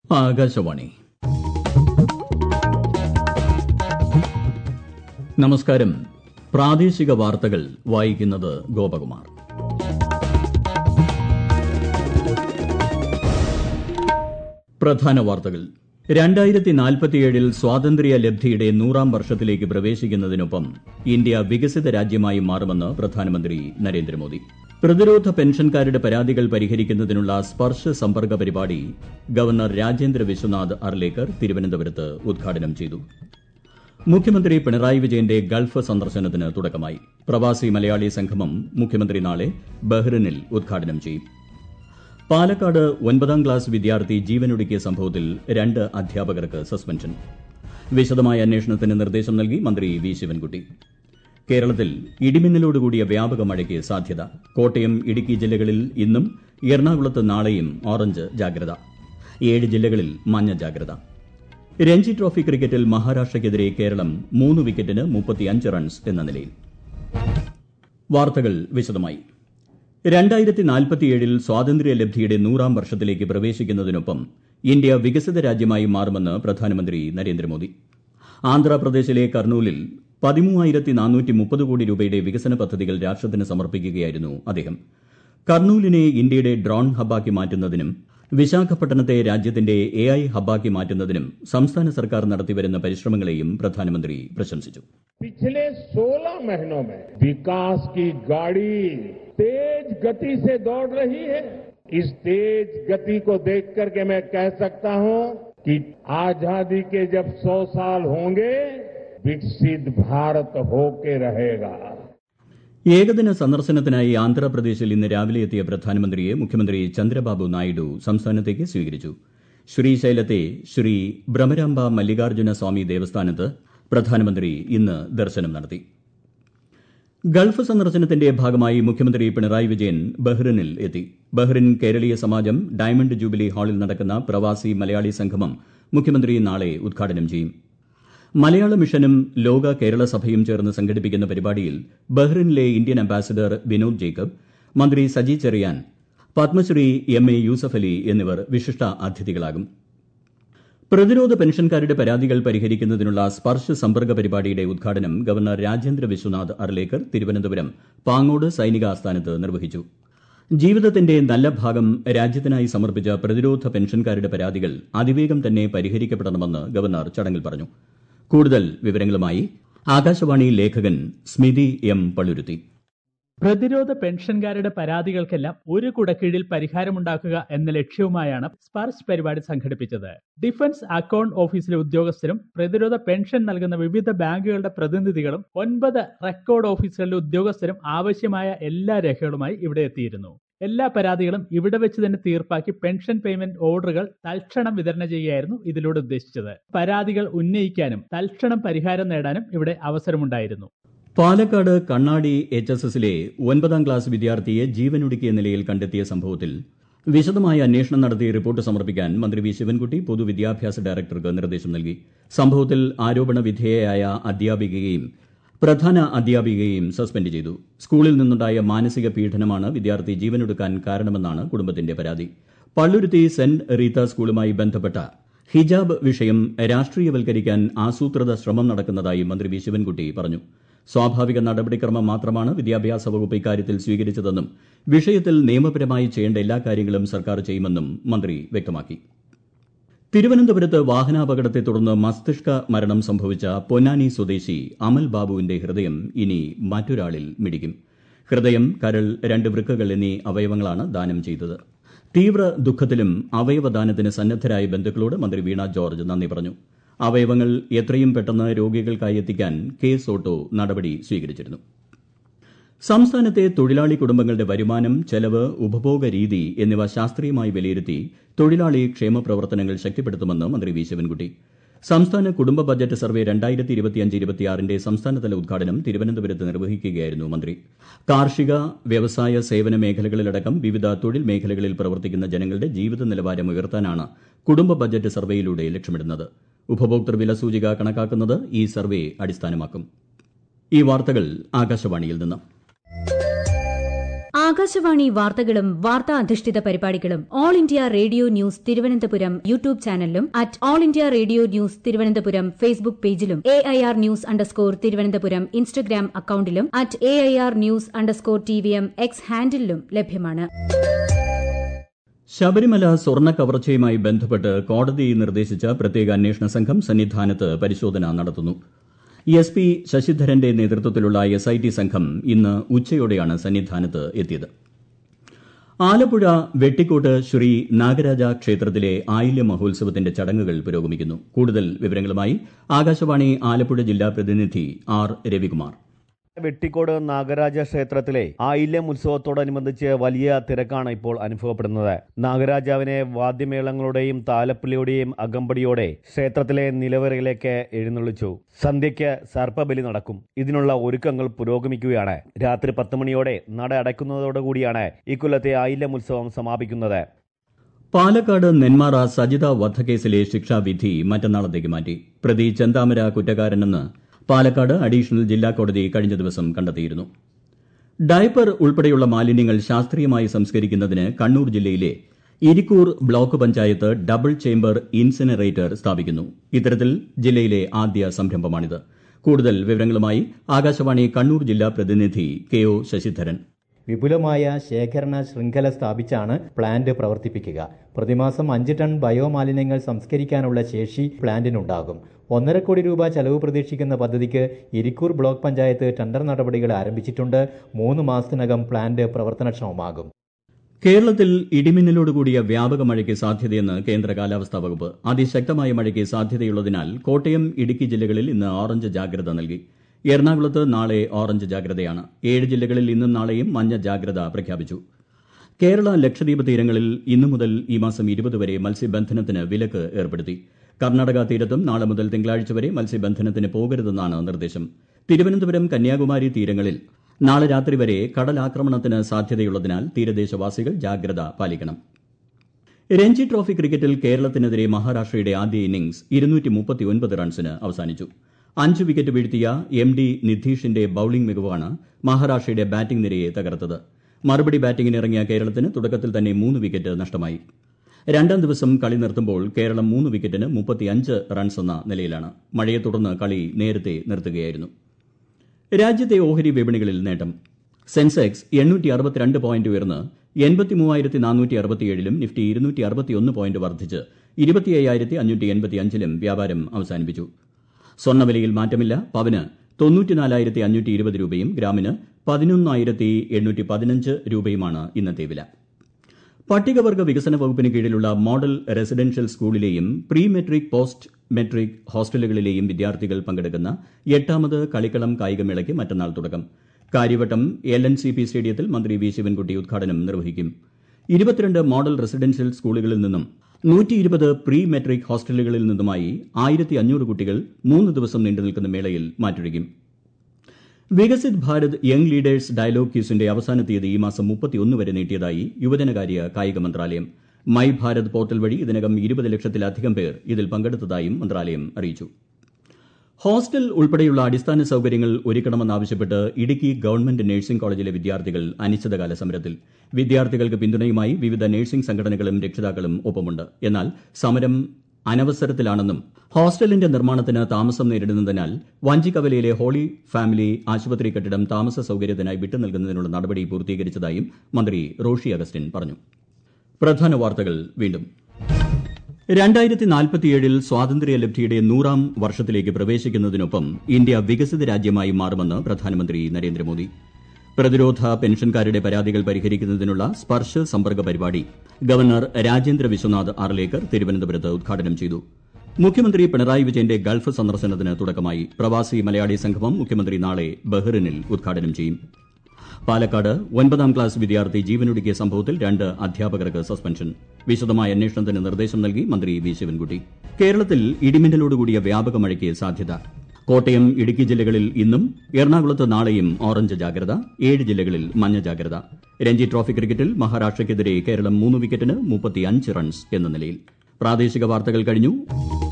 ആകാശവാണി. നമസ്കാരം. പ്രാദേശിക വാർത്തകൾ വായിക്കുന്നത് ഗോപകുമാർ. പ്രധാന വാർത്തകൾ. 2047 സ്വാതന്ത്ര്യ ലബ്ധിയുടെ 100ാം വർഷത്തിലേക്ക് പ്രവേശിക്കുന്നതിനൊപ്പം ഇന്ത്യ വികസിത രാജ്യമായി മാറുമെന്ന് പ്രധാനമന്ത്രി നരേന്ദ്രമോദി. പ്രതിരോധ പെൻഷൻകാരുടെ പരാതികൾ പരിഹരിക്കുന്നതിനുള്ള സ്പർശ് സമ്പർക്ക പരിപാടി ഗവർണർ രാജേന്ദ്ര വിശ്വനാഥ് അർലേക്കർ തിരുവനന്തപുരത്ത് ഉദ്ഘാടനം ചെയ്തു. മുഖ്യമന്ത്രി പിണറായി വിജയന്റെ ഗൾഫ് സന്ദർശനത്തിന് തുടക്കമായി. പ്രവാസി മലയാളി സംഗമം മുഖ്യമന്ത്രി നാളെ ബഹ്റിനിൽ ഉദ്ഘാടനം ചെയ്യും. പാലക്കാട് 9ാം ക്ലാസ് വിദ്യാർത്ഥി ജീവനൊടുക്കിയ സംഭവത്തിൽ 2 അധ്യാപകർക്ക് സസ്പെൻഷൻ. വിശദമായ അന്വേഷണത്തിന് നിർദ്ദേശം നൽകി മന്ത്രി വി ശിവൻകുട്ടി. കേരളത്തിൽ ഇടിമിന്നലോടുകൂടിയ വ്യാപക മഴയ്ക്ക് സാധ്യത. കോട്ടയം, ഇടുക്കി ജില്ലകളിൽ ഇന്നും, എറണാകുളത്ത് നാളെയും ഓറഞ്ച് ജാഗ്രത. 7 ജില്ലകളിൽ മഞ്ഞ ജാഗ്രത. രഞ്ജി ട്രോഫി ക്രിക്കറ്റിൽ മഹാരാഷ്ട്രയ്ക്കെതിരെ കേരളം 3 വിക്കറ്റിന് 35 റൺസ് എന്ന നിലയിൽ. വാർത്തകൾ വിശദമായി. 2047 സ്വാതന്ത്ര്യ ലബ്ധിയുടെ 100ാം വർഷത്തിലേക്ക് പ്രവേശിക്കുന്നതിനൊപ്പം ഇന്ത്യ വികസിത രാജ്യമായി മാറുമെന്ന് പ്രധാനമന്ത്രി നരേന്ദ്രമോദി. ആന്ധ്രാപ്രദേശിലെ കർണൂലിൽ 13,430 കോടി രൂപയുടെ വികസന പദ്ധതികൾ രാഷ്ട്രത്തിന് സമർപ്പിക്കുകയായിരുന്നു അദ്ദേഹം. കർണൂലിനെ ഇന്ത്യയുടെ ഡ്രോൺ ഹബ്ബാക്കി മാറ്റുന്നതിനും വിശാഖപട്ടണത്തെ രാജ്യത്തിന്റെ AI ഹബ്ബാക്കി മാറ്റുന്നതിനും സംസ്ഥാന സർക്കാർ നടത്തിവരുന്ന പരിശ്രമങ്ങളെയും പ്രധാനമന്ത്രി പ്രശംസിച്ചു. पिछले 16 महीनों में विकास की गाड़ी तेज गति से दौड़ रही है. इस तेज गति को देख करके मैं कह सकता हूं कि आजादी के जब 100 साल होंगे, विकसित भारत होके रहेगा. ഏകദിന സന്ദർശനത്തിനായി ആന്ധ്രാപ്രദേശിൽ ഇന്ന് രാവിലെ എത്തിയ പ്രധാനമന്ത്രിയെ മുഖ്യമന്ത്രി ചന്ദ്രബാബു നായിഡു സംസ്ഥാനത്തേക്ക് സ്വീകരിച്ചു. ശ്രീശൈലത്തെ ശ്രീ ബ്രഹ്മരാംബ മല്ലികാർജ്ജുന സ്വാമി ദേവസ്ഥാനത്ത് പ്രധാനമന്ത്രി ഇന്ന് ദർശനം നടത്തി. ഗൾഫ് സന്ദർശനത്തിന്റെ ഭാഗമായി മുഖ്യമന്ത്രി പിണറായി വിജയൻ ബഹ്റിനിൽ എത്തി. ബഹ്റിൻ കേരളീയ സമാജം ഡയമണ്ട് ജൂബിലി ഹാളിൽ നടക്കുന്ന പ്രവാസി മലയാളി സംഗമം മുഖ്യമന്ത്രി നാളെ ഉദ്ഘാടനം ചെയ്യും. മലയാള മിഷനും ലോക കേരള സഭയും ചേർന്ന് സംഘടിപ്പിക്കുന്ന പരിപാടിയിൽ ബഹ്റിനിലെ ഇന്ത്യൻ അംബാസിഡർ വിനോദ് ജേക്കബ്, മന്ത്രി സജി ചെറിയാൻ, പത്മശ്രീ MA യൂസഫലി എന്നിവർ വിശിഷ്ട അതിഥികളാകും. പ്രതിരോധ പെൻഷൻകാരുടെ പരാതികൾ പരിഹരിക്കുന്നതിനുള്ള സ്പർശ് സമ്പർക്ക പരിപാടിയുടെ ഉദ്ഘാടനം ഗവർണർ രാജേന്ദ്ര വിശ്വനാഥ് അർലേക്കർ തിരുവനന്തപുരം പാങ്ങോട് സൈനിക ആസ്ഥാനത്ത് നിർവഹിച്ചു. ജീവിതത്തിന്റെ നല്ല ഭാഗം രാജ്യത്തിനായി സമർപ്പിച്ച പ്രതിരോധ പെൻഷൻകാരുടെ പരാതികൾ അതിവേഗം തന്നെ പരിഹരിക്കപ്പെടണമെന്ന് ഗവർണർ ചടങ്ങിൽ പറഞ്ഞു. കൂടുതൽ വിവരങ്ങളുമായി ആകാശവാണി ലേഖകൻ സ്മിതി M. പള്ളുരുത്തി. പ്രതിരോധ പെൻഷൻകാരുടെ പരാതികൾക്കെല്ലാം ഒരു കുടക്കീഴിൽ പരിഹാരമുണ്ടാക്കുക എന്ന ലക്ഷ്യവുമായാണ് സ്പർശ് പരിപാടി സംഘടിപ്പിച്ചത്. ഡിഫൻസ് അക്കൌണ്ട് ഓഫീസിലെ ഉദ്യോഗസ്ഥരും പ്രതിരോധ പെൻഷൻ നൽകുന്ന വിവിധ ബാങ്കുകളുടെ പ്രതിനിധികളും 9 റെക്കോർഡ് ഓഫീസുകളിലെ ഉദ്യോഗസ്ഥരും ആവശ്യമായ എല്ലാ രേഖകളുമായി ഇവിടെ എത്തിയിരുന്നു. എല്ലാ പരാതികളും ഇവിടെ വെച്ച് തന്നെ തീർപ്പാക്കി പെൻഷൻ പേയ്മെന്റ് ഓർഡറുകൾ തൽക്ഷണം വിതരണം ചെയ്യുകയായിരുന്നു ഇതിലൂടെ ഉദ്ദേശിച്ചത്. പരാതികൾ ഉന്നയിക്കാനും തൽക്ഷണം പരിഹാരം നേടാനും ഇവിടെ അവസരമുണ്ടായിരുന്നു. പാലക്കാട് കണ്ണാടി HSSലെ 9ാം ക്ലാസ് വിദ്യാർത്ഥിയെ ജീവനൊടുക്കിയ നിലയിൽ കണ്ടെത്തിയ സംഭവത്തിൽ വിശദമായ അന്വേഷണം നടത്തി റിപ്പോർട്ട് സമർപ്പിക്കാൻ മന്ത്രി വി ശിവൻകുട്ടി പൊതുവിദ്യാഭ്യാസ ഡയറക്ടർക്ക് നിർദ്ദേശം നൽകി. സംഭവത്തിൽ ആരോപണ വിധേയയായ അധ്യാപികയെയും പ്രധാന അധ്യാപികയെയും സസ്പെൻഡ് ചെയ്തു. സ്കൂളിൽ നിന്നുണ്ടായ മാനസിക പീഡനമാണ് വിദ്യാർത്ഥി ജീവനൊടുക്കാൻ കാരണമെന്നാണ് കുടുംബത്തിന്റെ പരാതി. പള്ളുരുത്തി സെന്റ് റീത്ത സ്കൂളുമായി ബന്ധപ്പെട്ട ഹിജാബ് വിഷയം രാഷ്ട്രീയവൽക്കരിക്കാൻ ആസൂത്രിത ശ്രമം നടക്കുന്നതായി മന്ത്രി വി ശിവൻകുട്ടി പറഞ്ഞു. സ്വാഭാവിക നടപടിക്രമം മാത്രമാണ് വിദ്യാഭ്യാസ വകുപ്പ് ഇക്കാര്യത്തിൽ സ്വീകരിച്ചതെന്നും വിഷയത്തിൽ നിയമപരമായി ചെയ്യേണ്ട എല്ലാ കാര്യങ്ങളും സർക്കാർ ചെയ്യുമെന്നും മന്ത്രി വ്യക്തമാക്കി. തിരുവനന്തപുരത്ത് വാഹനാപകടത്തെ തുടർന്ന് മസ്തിഷ്ക മരണം സംഭവിച്ച പൊന്നാനി സ്വദേശി അമൽ ബാബുവിന്റെ ഹൃദയം ഇനി മറ്റൊരാളിൽ മിടിക്കും. ഹൃദയം, കരൾ, 2 വൃക്കകൾ എന്നീ അവയവങ്ങളാണ് ദാനം ചെയ്തത്. തീവ്ര ദുഃഖത്തിലും അവയവദാനത്തിന് സന്നദ്ധരായ ബന്ധുക്കളോട് മന്ത്രി വീണ ജോർജ് നന്ദി പറഞ്ഞു. അവയവങ്ങൾ എത്രയും പെട്ടെന്ന് രോഗികൾക്കായി എത്തിക്കാൻ കേസ് ഓട്ടോ നടപടി സ്വീകരിച്ചിരുന്നു. സംസ്ഥാനത്തെ തൊഴിലാളി കുടുംബങ്ങളുടെ വരുമാനം, ചെലവ്, ഉപഭോഗ രീതി എന്നിവ ശാസ്ത്രീയമായി വിലയിരുത്തി തൊഴിലാളി ക്ഷേമ പ്രവർത്തനങ്ങൾ ശക്തിപ്പെടുത്തുമെന്ന് മന്ത്രി വി ശിവൻകുട്ടി. സംസ്ഥാന കുടുംബ ബജറ്റ് സർവേ 2025-26ന്റെ സംസ്ഥാനതല ഉദ്ഘാടനം തിരുവനന്തപുരത്ത് നിർവഹിക്കുകയായിരുന്നു മന്ത്രി. കാർഷിക, വ്യവസായ, സേവന മേഖലകളിലടക്കം വിവിധ തൊഴിൽ മേഖലകളിൽ പ്രവർത്തിക്കുന്ന ജനങ്ങളുടെ ജീവിത നിലവാരം ഉയർത്താനാണ് കുടുംബ ബജറ്റ് സർവേയിലൂടെ ലക്ഷ്യമിടുന്നത്. ഉപഭോക്തൃ വില സൂചിക കണക്കാക്കുന്നത് ഈ സർവേ അടിസ്ഥാനമാക്കും. ഈ വാർത്തകൾ ആകാശവാണിയിൽ നിന്ന്. ആകാശവാണി വാർത്തകളും വാർത്താ അധിഷ്ഠിത പരിപാടികളും all India radio news Thiruvananthapuram YouTube ചാനലിലും @ഓൾ India radio news Thiruvananthapuram Facebook പേജിലും AIR ന്യൂസ് _ ഇൻസ്റ്റഗ്രാം അക്കൌണ്ടിലും @AIR ന്യൂസ് _ X ഹാൻഡിലും ലഭ്യമാണ്. ശബരിമല സ്വർണ്ണ കവർച്ചയുമായി ബന്ധപ്പെട്ട് കോടതി നിർദ്ദേശിച്ച പ്രത്യേക അന്വേഷണ സംഘം സന്നിധാനത്ത് പരിശോധന നടത്തുന്നു. SP ശശിധരന്റെ നേതൃത്വത്തിലുള്ള SIT സംഘം ഇന്ന് ഉച്ചയോടെയാണ് സന്നിധാനത്ത് എത്തിയത്. ആലപ്പുഴ വെട്ടിക്കോട്ട് ശ്രീ നാഗരാജ ക്ഷേത്രത്തിലെ ആയില്യ മഹോത്സവത്തിന്റെ ചടങ്ങുകൾ പുരോഗമിക്കുന്നു. കൂടുതൽ വിവരങ്ങളുമായി ആകാശവാണി ആലപ്പുഴ ജില്ലാ പ്രതിനിധി R. രവികുമാർ. വെട്ടിക്കോട് നാഗരാജ ക്ഷേത്രത്തിലെ ആയില്യം ഉത്സവത്തോടനുബന്ധിച്ച് വലിയ തിരക്കാണ് ഇപ്പോൾ അനുഭവപ്പെടുന്നത്. നാഗരാജാവിനെ വാദ്യമേളങ്ങളുടെയും താലപ്പൊലിയുടെയും അകമ്പടിയോടെ ക്ഷേത്രത്തിലെ നിലവറയിലേക്ക് എഴുന്നള്ളിച്ചു. സന്ധ്യയ്ക്ക് സർപ്പബലി നടക്കും. ഇതിനുള്ള ഒരുക്കങ്ങൾ പുരോഗമിക്കുകയാണ്. രാത്രി 10 മണിയോടെ നട അടയ്ക്കുന്നതോടുകൂടിയാണ് ഇക്കൊല്ലത്തെ ആയില്യം ഉത്സവം സമാപിക്കുന്നത്. പാലക്കാട് നെന്മാറ സജിത വധക്കേസിലെ ശിക്ഷാവിധി മറ്റന്നാളത്തേക്ക് മാറ്റി. പ്രതി ചെന്താമര കുറ്റക്കാരനെന്ന് പാലക്കാട് അഡീഷണൽ ജില്ലാ കോടതി കഴിഞ്ഞ ദിവസം കണ്ടെത്തിയിരുന്നു. ഡയപ്പർ ഉൾപ്പെടെയുള്ള മാലിന്യങ്ങൾ ശാസ്ത്രീയമായി സംസ്കരിക്കുന്നതിന് കണ്ണൂർ ജില്ലയിലെ Irikkur block panchayat double chamber incinerator സ്ഥാപിക്കുന്നു. ഇത്തരത്തിൽ ജില്ലയിലെ ആദ്യ സംരംഭമാണിത്. കൂടുതൽ വിവരങ്ങളുമായി ആകാശവാണി കണ്ണൂർ ജില്ലാ പ്രതിനിധി KO ശശിധരൻ. വിപുലമായ ശേഖരണ ശൃംഖല സ്ഥാപിച്ചാണ് പ്ലാന്റ് പ്രവർത്തിപ്പിക്കുക. പ്രതിമാസം 5 ടൺ ബയോമാലിന്യങ്ങൾ സംസ്കരിക്കാനുള്ള ശേഷി പ്ലാന്റിനുണ്ടാകും. 1.5 കോടി രൂപ ചെലവ് പ്രതീക്ഷിക്കുന്ന പദ്ധതിക്ക് ഇരിക്കൂർ ബ്ലോക്ക് പഞ്ചായത്ത് ടെൻഡർ നടപടികൾ ആരംഭിച്ചിട്ടുണ്ട്. 3 മാസത്തിനകം പ്ലാന്റ് പ്രവർത്തനക്ഷമമാകും. കേരളത്തിൽ ഇടിമിന്നലോടുകൂടിയ വ്യാപക മഴയ്ക്ക് സാധ്യതയെന്ന് കേന്ദ്ര കാലാവസ്ഥാ വകുപ്പ്. അതിശക്തമായ മഴയ്ക്ക് സാധ്യതയുള്ളതിനാൽ കോട്ടയം, ഇടുക്കി ജില്ലകളിൽ ഇന്ന് ഓറഞ്ച് ജാഗ്രത നൽകി. എറണാകുളത്ത് നാളെ ഓറഞ്ച് ജാഗ്രതയാണ്. 7 ജില്ലകളിൽ ഇന്നും നാളെയും മഞ്ഞ ജാഗ്രത പ്രഖ്യാപിച്ചു. കേരള ലക്ഷദ്വീപ് തീരങ്ങളിൽ ഇന്നു മുതൽ ഈ മാസം 20 വരെ മത്സ്യബന്ധനത്തിന് വിലക്ക് ഏർപ്പെടുത്തി. കർണാടക തീരത്തും നാളെ മുതൽ തിങ്കളാഴ്ച വരെ മത്സ്യബന്ധനത്തിന് പോകരുതെന്നാണ് നിർദ്ദേശം. തിരുവനന്തപുരം, കന്യാകുമാരി തീരങ്ങളിൽ നാളെ രാത്രി വരെ കടലാക്രമണത്തിന് സാധ്യതയുള്ളതിനാൽ തീരദേശവാസികൾ ജാഗ്രത പാലിക്കണം. രഞ്ജി ട്രോഫി ക്രിക്കറ്റിൽ കേരളത്തിനെതിരെ മഹാരാഷ്ട്രയുടെ ആദ്യ ഇന്നിംഗ്സ് 239 റൺസിന് അവസാനിച്ചു. 5 വിക്കറ്റ് വീഴ്ത്തിയ MD നിധീഷിന്റെ ബൌളിംഗ് മികവാണ് മഹാരാഷ്ട്രയുടെ ബാറ്റിംഗ് നിരയെ തകർത്തത്. മറുപടി ബാറ്റിംഗിനിറങ്ങിയ കേരളത്തിന് തുടക്കത്തിൽ തന്നെ 3 വിക്കറ്റ് നഷ്ടമായി. 2ാം ദിവസം കളി നിർത്തുമ്പോൾ കേരളം 3 വിക്കറ്റിന് 35 റൺസ് എന്ന നിലയിലാണ്. മഴയെ തുടർന്ന് കളി നേരത്തെ നിർത്തുകയായിരുന്നു. രാജ്യത്തെ ഓഹരി വിപണികളിൽ നേട്ടം. സെൻസെക്സ് 862 പോയിന്റ് ഉയർന്ന് 83,467ലും നിഫ്റ്റി 261 പോയിന്റ് വർദ്ധിച്ച് 25,585ലും വ്യാപാരം അവസാനിപ്പിച്ചു. സ്വർണ്ണവിലയിൽ മാറ്റമില്ല. പവന് 94,520 രൂപയും ഗ്രാമിന് 11,815 രൂപയുമാണ് ഇന്നത്തെ വില. പട്ടികവർഗ വികസന വകുപ്പിന് കീഴിലുള്ള മോഡൽ റെസിഡൻഷ്യൽ സ്കൂളിലെയും പ്രീ മെട്രിക്, പോസ്റ്റ് മെട്രിക് ഹോസ്റ്റലുകളിലെയും വിദ്യാർത്ഥികൾ പങ്കെടുക്കുന്ന 8ാമത് കളിക്കളം കായികമേളയ്ക്ക് മറ്റന്നാൾ തുടക്കം. കാര്യവട്ടം LNCP സ്റ്റേഡിയത്തിൽ മന്ത്രി വി ശിവൻകുട്ടി ഉദ്ഘാടനം നിർവഹിക്കും. 22 മോഡൽ റെസിഡൻഷ്യൽ സ്കൂളുകളിൽ നിന്നും 120 പ്രീ മെട്രിക് ഹോസ്റ്റലുകളിൽ നിന്നുമായി 1,500 കുട്ടികൾ 3 ദിവസം നീണ്ടുനിൽക്കുന്ന മേളയിൽ മാറ്റൊഴിക്കും. Viksit Bharat young leaders dialogue ക്യൂസിന്റെ അവസാന തീയതി ഈ മാസം 31 വരെ നീട്ടിയതായി യുവജനകാര്യ കായിക മന്ത്രാലയം. മൈ ഭാരത് പോർട്ടൽ വഴി ഇതിനകം 20 ലക്ഷത്തിലധികം പേർ ഇതിൽ പങ്കെടുത്തതായും മന്ത്രാലയം അറിയിച്ചു. ഹോസ്റ്റൽ ഉൾപ്പെടെയുള്ള അടിസ്ഥാന സൌകര്യങ്ങൾ ഒരുക്കണമെന്നാവശ്യപ്പെട്ട് ഇടുക്കി ഗവൺമെന്റ് നഴ്സിംഗ് കോളേജിലെ വിദ്യാർത്ഥികൾ അനിശ്ചിതകാല സമരത്തിൽ. വിദ്യാർത്ഥികൾക്ക് പിന്തുണയുമായി വിവിധ നഴ്സിംഗ് സംഘടനകളും രക്ഷിതാക്കളും ഒപ്പമുണ്ട്. എന്നാൽ സമരം അനവസരത്തിലാണെന്നും ഹോസ്റ്റലിന്റെ നിർമ്മാണത്തിന് താമസം നേരിടുന്നതിനാൽ വഞ്ചിക്കവലയിലെ ഹോളി ഫാമിലി ആശുപത്രി കെട്ടിടം താമസ സൌകര്യത്തിനായി വിട്ടുനൽകുന്നതിനുള്ള നടപടി പൂർത്തീകരിച്ചതായും മന്ത്രി റോഷി അഗസ്റ്റിൻ പറഞ്ഞു. പ്രധാന വാർത്തകൾ വീണ്ടും. 2047 സ്വാതന്ത്ര്യലബ്ധിയുടെ 100ാം വർഷത്തിലേക്ക് പ്രവേശിക്കുന്നതിനൊപ്പം ഇന്ത്യ വികസിത രാജ്യമായി മാറുമെന്ന് പ്രധാനമന്ത്രി നരേന്ദ്രമോദി. പ്രതിരോധ പെൻഷൻകാരുടെ പരാതികൾ പരിഹരിക്കുന്നതിനുള്ള സ്പർശ സമ്പർക്ക പരിപാടി ഗവർണർ രാജേന്ദ്ര വിശ്വനാഥ് ആർലേക്കർ തിരുവനന്തപുരത്ത് ഉദ്ഘാടനം ചെയ്തു. മുഖ്യമന്ത്രി പിണറായി വിജയന്റെ ഗൾഫ് സന്ദർശനത്തിന് തുടക്കമായി. പ്രവാസി മലയാളി സംഗമം മുഖ്യമന്ത്രി നാളെ ബഹ്റിനിൽ ഉദ്ഘാടനം ചെയ്യും. പാലക്കാട് 9ാം ക്ലാസ് വിദ്യാർത്ഥി ജീവനൊടുക്കിയ സംഭവത്തിൽ 2 അധ്യാപകർക്ക് സസ്പെൻഷൻ. വിശദമായ അന്വേഷണത്തിന് നിർദ്ദേശം നൽകി മന്ത്രി വി ശിവൻകുട്ടി. കേരളത്തിൽ ഇടിമിന്നലോടുകൂടിയ വ്യാപക മഴയ്ക്ക് സാധ്യത. കോട്ടയം, ഇടുക്കി ജില്ലകളിൽ ഇന്നും എറണാകുളത്ത് നാളെയും ഓറഞ്ച് ജാഗ്രത. 7 ജില്ലകളിൽ മഞ്ഞ ജാഗ്രത. രഞ്ജി ട്രോഫി ക്രിക്കറ്റിൽ മഹാരാഷ്ട്രയ്ക്കെതിരെ കേരളം 3 വിക്കറ്റിന് 35 റൺസ് എന്ന നിലയിൽ. പ്രാദേശിക വാർത്തകൾ കഴിഞ്ഞു.